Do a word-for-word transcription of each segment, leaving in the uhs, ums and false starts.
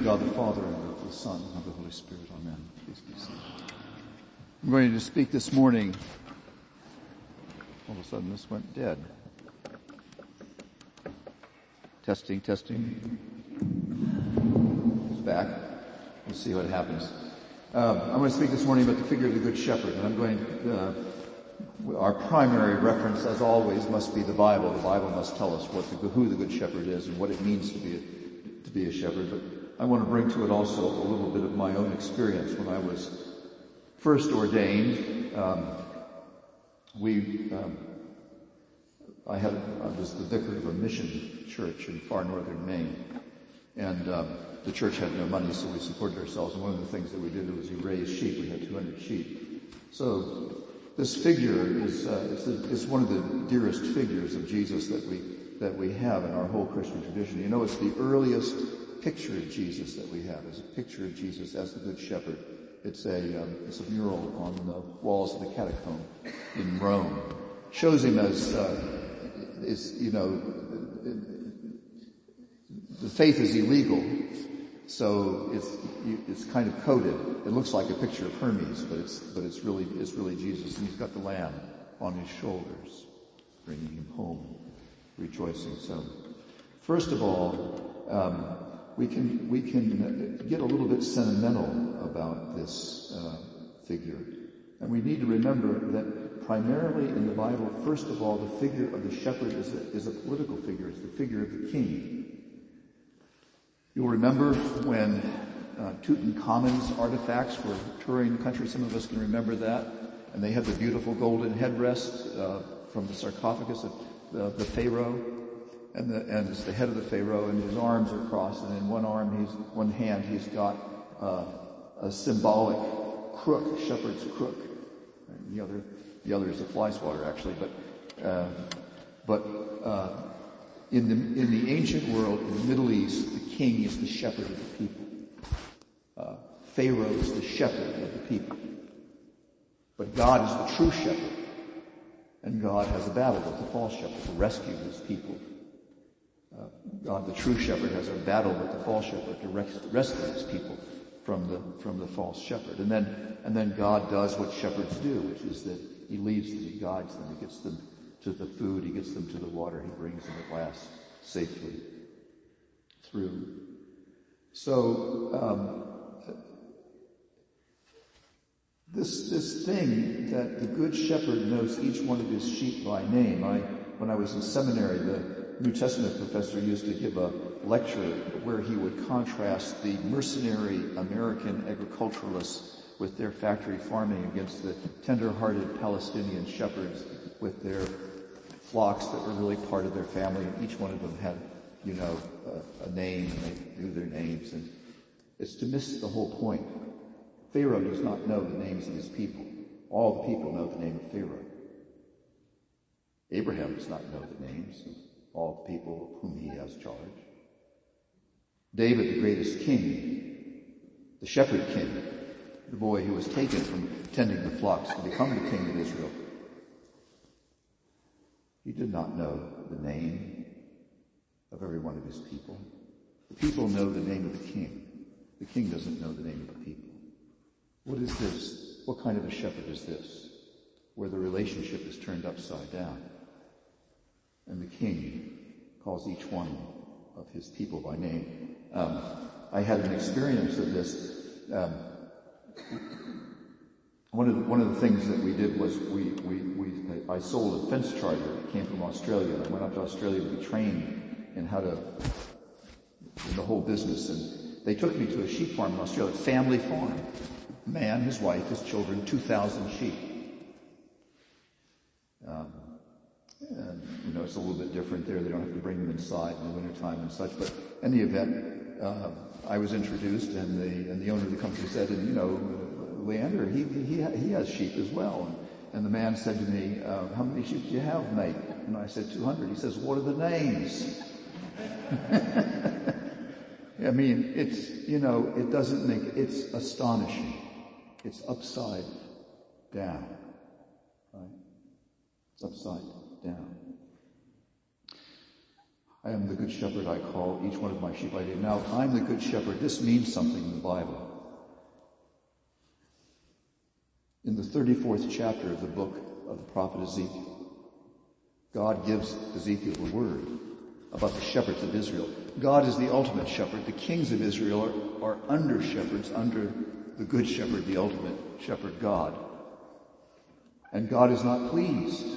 God the Father, and of the Son, and of the Holy Spirit. Amen. Please be seated. I'm going to speak this morning. All of a sudden this went dead. Testing, testing. It's back. We'll see what happens. Um, I'm going to speak this morning about the figure of the Good Shepherd, and I'm going to, uh, our primary reference, as always, must be the Bible. The Bible must tell us what the, who the Good Shepherd is and what it means to be a, to be a shepherd. But I want to bring to it also a little bit of my own experience. When I was first ordained, um, we, um, I had, I was the vicar of a mission church in far northern Maine, and um, the church had no money, so we supported ourselves. And one of the things that we did was we raised sheep. We had two hundred sheep. So this figure is uh, is, the, is one of the dearest figures of Jesus that we that we have in our whole Christian tradition. You know, it's the earliest picture of Jesus that we have. Is a picture of Jesus as the Good Shepherd. It's a um, it's a mural on the walls of the catacomb in Rome. Shows him as uh, is you know the faith is illegal, so it's it's kind of coded. It looks like a picture of Hermes, but it's but it's really it's really Jesus, and he's got the lamb on his shoulders, bringing him home, rejoicing. So, first of all, um, we can we can get a little bit sentimental about this uh, figure, and we need to remember that primarily in the Bible, first of all, the figure of the shepherd is a, is a political figure. It's the figure of the king. You'll remember when uh, Tutankhamun's artifacts were touring the country. Some of us can remember that. And they had the beautiful golden headrest uh, from the sarcophagus of the, the Pharaoh. And, the, and it's the head of the Pharaoh, and his arms are crossed. And in one arm, he's one hand, he's got uh, a symbolic crook, shepherd's crook. And the other, the other is a fly swatter, actually. But, uh, but uh, in the in the ancient world, in the Middle East, the king is the shepherd of the people. Uh, Pharaoh is the shepherd of the people. But God is the true shepherd. And God has a battle with the false shepherd to rescue his people. Uh, God, the true shepherd, has a battle with the false shepherd to res- rescue his people from the from the false shepherd. And then and then God does what shepherds do, which is that he leads them, he guides them, he gets them to the food, he gets them to the water, he brings them at last safely through. So um, this this thing that the Good Shepherd knows each one of his sheep by name. I when I was in seminary, the New Testament professor used to give a lecture where he would contrast the mercenary American agriculturalists with their factory farming against the tender-hearted Palestinian shepherds with their flocks that were really part of their family, and each one of them had, you know, a, a name, and they knew their names. And it's to miss the whole point. Pharaoh does not know the names of his people. All the people know the name of Pharaoh. Abraham does not know the names of all the people of whom he has charge. David, the greatest king, the shepherd king, the boy who was taken from tending the flocks to become the king of Israel, he did not know the name of every one of his people. The people know the name of the king. The king doesn't know the name of the people. What is this? What kind of a shepherd is this? Where the relationship is turned upside down. And the king calls each one of his people by name. Um, I had an experience of this. Um, One of the, one of the things that we did was we, we, we I sold a fence charger that came from Australia. I went up to Australia to be trained in how to, in the whole business. And they took me to a sheep farm in Australia, family farm. Man, his wife, his children, two thousand sheep. Um, and, you know, it's a little bit different there. They don't have to bring them inside in the wintertime and such. But in the event, uh, I was introduced, and the, and the owner of the company said, and, you know, Leander, he, he, he has sheep as well. And, and the man said to me, uh, how many sheep do you have, mate? And I said, two hundred. He says, what are the names? I mean, it's, you know, it doesn't make, it's astonishing. It's upside down. Right? It's upside down. I am the good shepherd, I call each one of my sheep by name. Now, I'm the good shepherd. This means something in the Bible. In the thirty-fourth chapter of the book of the prophet Ezekiel, God gives Ezekiel the word about the shepherds of Israel. God is the ultimate shepherd. The kings of Israel are, are under shepherds, under the good shepherd, the ultimate shepherd, God. And God is not pleased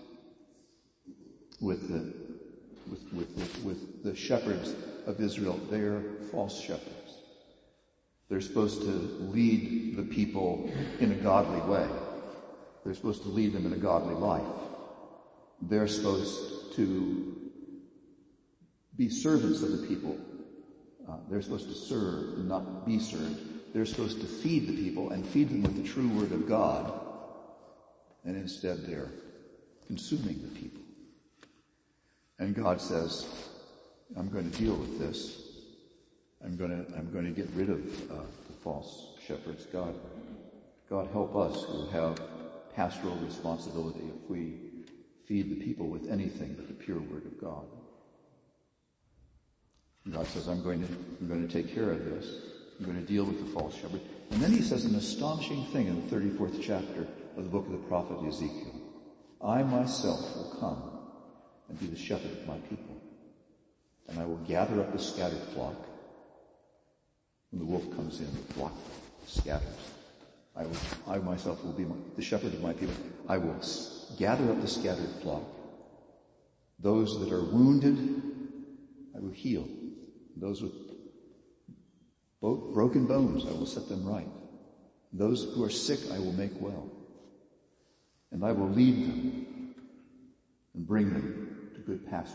with the, with, with, with, with the shepherds of Israel. They are false shepherds. They're supposed to lead the people in a godly way. They're supposed to lead them in a godly life. They're supposed to be servants of the people. Uh, they're supposed to serve and not be served. They're supposed to feed the people and feed them with the true word of God. And instead they're consuming the people. And God says, I'm going to deal with this. I'm going to, I'm going to get rid of uh, the false shepherds. God, God help us who have pastoral responsibility if we feed the people with anything but the pure word of God. And God says, I'm going to, I'm going to take care of this. I'm going to deal with the false shepherd. And then he says an astonishing thing in the thirty-fourth chapter of the book of the prophet Ezekiel. I myself will come and be the shepherd of my people. And I will gather up the scattered flock. When the wolf comes in, the flock scatters. I will, I myself will be my, the shepherd of my people. I will s- gather up the scattered flock. Those that are wounded, I will heal. Those with both broken bones, I will set them right. Those who are sick, I will make well. And I will lead them and bring them to good pasture.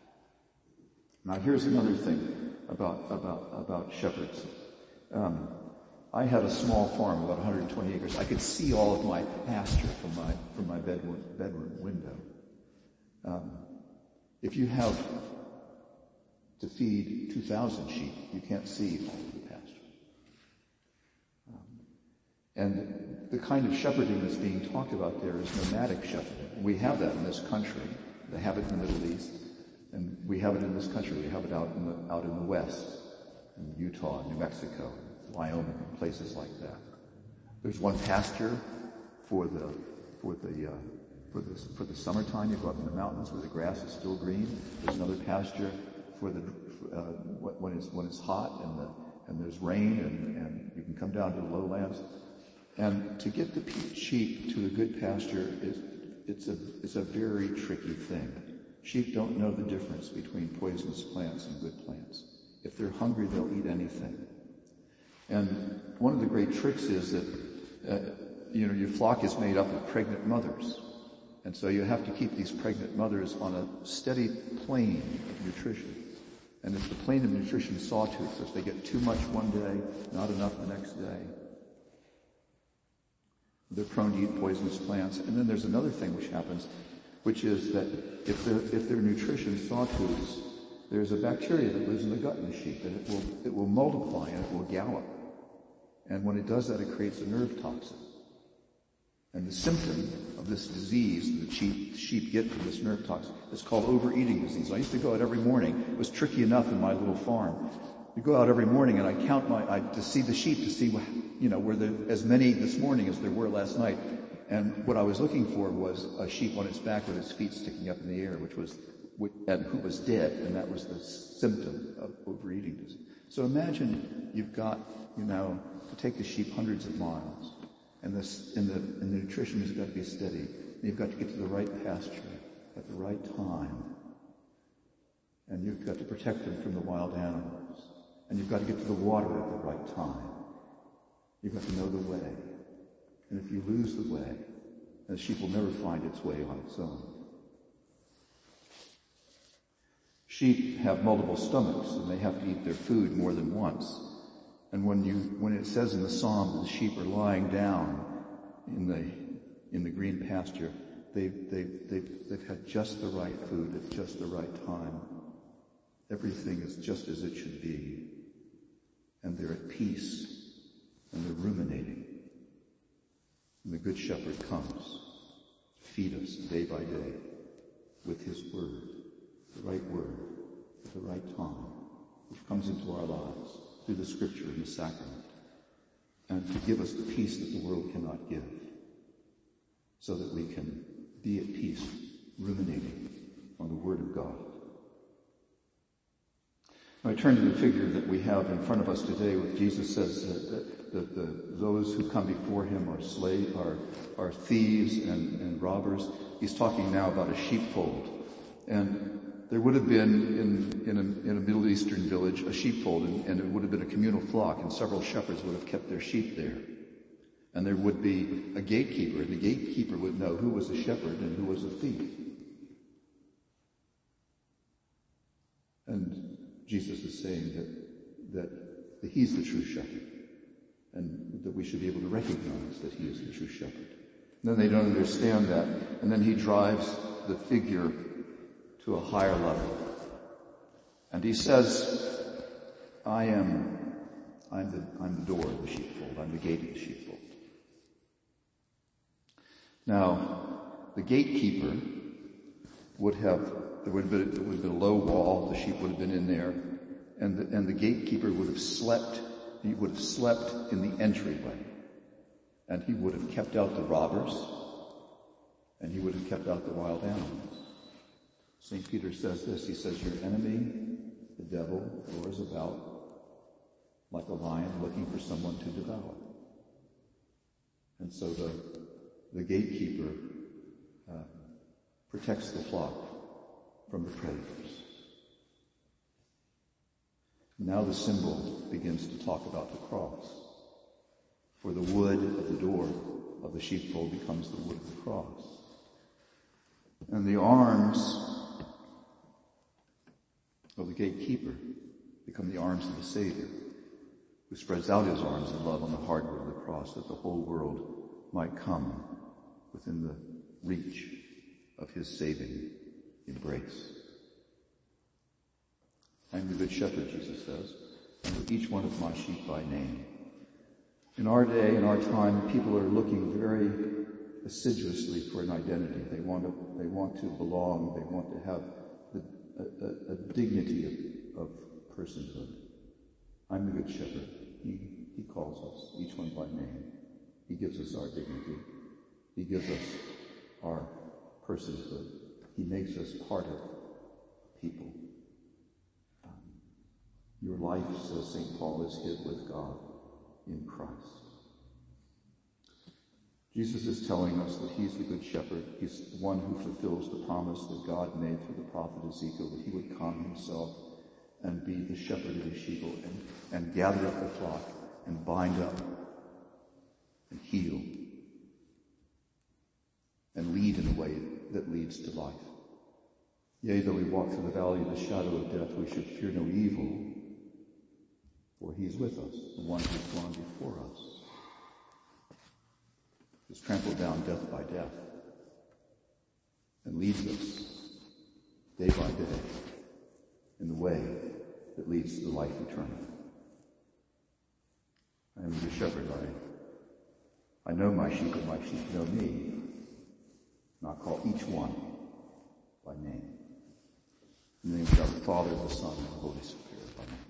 Now here's another thing about, about, about shepherds. Um, I had a small farm, about one hundred twenty acres. I could see all of my pasture from my, from my bedroom, bedroom window. Um, if you have to feed two thousand sheep, you can't see all of the pasture. Um, and the kind of shepherding that's being talked about there is nomadic shepherding. We have that in this country. They have it in the Middle East. And we have it in this country. We have it out in the, out in the West, in Utah, New Mexico, Wyoming, and places like that. There's one pasture for the, for the, uh, for the, for the summertime. You go up in the mountains where the grass is still green. There's another pasture for the, uh, when it's, when it's hot and the, and there's rain and, and you can come down to the lowlands. And to get the sheep to the good pasture is, it's a, it's a very tricky thing. Sheep don't know the difference between poisonous plants and good plants. If they're hungry, they'll eat anything. And one of the great tricks is that, uh, you know, your flock is made up of pregnant mothers. And so you have to keep these pregnant mothers on a steady plane of nutrition. And it's the plane of nutrition sawtooth. So if they get too much one day, not enough the next day, they're prone to eat poisonous plants. And then there's another thing which happens, which is that if they're, if they're nutrition sawtooths, there's a bacteria that lives in the gut in the sheep, and it will, it will multiply and it will gallop. And when it does that, it creates a nerve toxin. And the symptom of this disease that sheep, sheep get from this nerve toxin is called overeating disease. I used to go out every morning. It was tricky enough in my little farm. You go out every morning and I count my, I, to see the sheep, to see, what, you know, were there as many this morning as there were last night. And what I was looking for was a sheep on its back with its feet sticking up in the air, which was, and who was dead, and that was the symptom of overeating disease. So imagine you've got, you know, to take the sheep hundreds of miles, and this, and the, and the nutrition has got to be steady. And you've got to get to the right pasture at the right time, and you've got to protect them from the wild animals, and you've got to get to the water at the right time. You've got to know the way. And if you lose the way, the sheep will never find its way on its own. Sheep have multiple stomachs, and they have to eat their food more than once. And when you, when it says in the Psalm that the sheep are lying down in the, in the green pasture, they've, they've, they've, they've had just the right food at just the right time. Everything is just as it should be. And they're at peace, and they're ruminating. And the Good Shepherd comes to feed us day by day with his word, the right word, at the right time, which comes into our lives through the Scripture and the sacrament, and to give us the peace that the world cannot give, so that we can be at peace, ruminating on the Word of God. I turn to the figure that we have in front of us today, where Jesus says that, that the, those who come before him are slave, are, are thieves and, and robbers. He's talking now about a sheepfold. And there would have been in, in, a, in a Middle Eastern village a sheepfold, and, and it would have been a communal flock, and several shepherds would have kept their sheep there. And there would be a gatekeeper, and the gatekeeper would know who was a shepherd and who was a thief. And Jesus is saying that, that, that he's the true shepherd, and that we should be able to recognize that he is the true shepherd. And then they don't understand that, and then he drives the figure to a higher level. And he says, I am, I'm the, I'm the door of the sheepfold. I'm the gate of the sheepfold. Now, the gatekeeper would have, there would have been, there would have been a low wall, the sheep would have been in there, and the, and the gatekeeper would have slept, he would have slept in the entryway. And he would have kept out the robbers, and he would have kept out the wild animals. Saint Peter says this, he says, your enemy, the devil, roars about like a lion looking for someone to devour. And so the, the gatekeeper uh, protects the flock from the predators. Now the symbol begins to talk about the cross. For the wood of the door of the sheepfold becomes the wood of the cross. And the arms of the gatekeeper become the arms of the Savior, who spreads out his arms in love on the hardwood of the cross, that the whole world might come within the reach of his saving embrace. I am the good shepherd, Jesus says, and with each one of my sheep by name. In our day, in our time, people are looking very assiduously for an identity. They want to, they want to belong. They want to have the, a, a, a dignity of, of personhood. I'm the good shepherd. He, he calls us, each one by name. He gives us our dignity. He gives us our personhood. He makes us part of people. Um, your life, says Saint Paul, is hid with God in Christ. Jesus is telling us that he's the good shepherd. He's the one who fulfills the promise that God made through the prophet Ezekiel, that he would come himself and be the shepherd of his sheep and, and gather up the flock and bind up and heal and lead in a way that leads to life. Yea, though we walk through the valley of the shadow of death, we should fear no evil, for he is with us, the one who has gone before us, has trampled down death by death, and leads us day by day in the way that leads to the life eternal. I am the shepherd. I, I know my sheep, and my sheep know me, and I call each one by name. In the name of God, the Father, the Son, and the Holy Spirit. Amen.